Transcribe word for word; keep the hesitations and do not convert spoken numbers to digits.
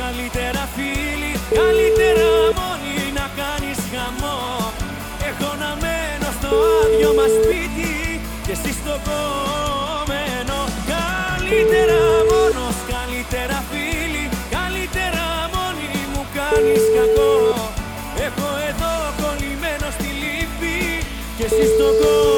Καλύτερα φίλοι, καλύτερα μόνοι να κάνεις χαμό. Έχω να μένω στο άδειο μας σπίτι και εσύ στο κόμενο. Καλύτερα μόνος, καλύτερα φίλοι, καλύτερα μόνοι μου κάνεις κακό. Έχω εδώ κολλημένο στη λύπη και εσύ στο κόμενο.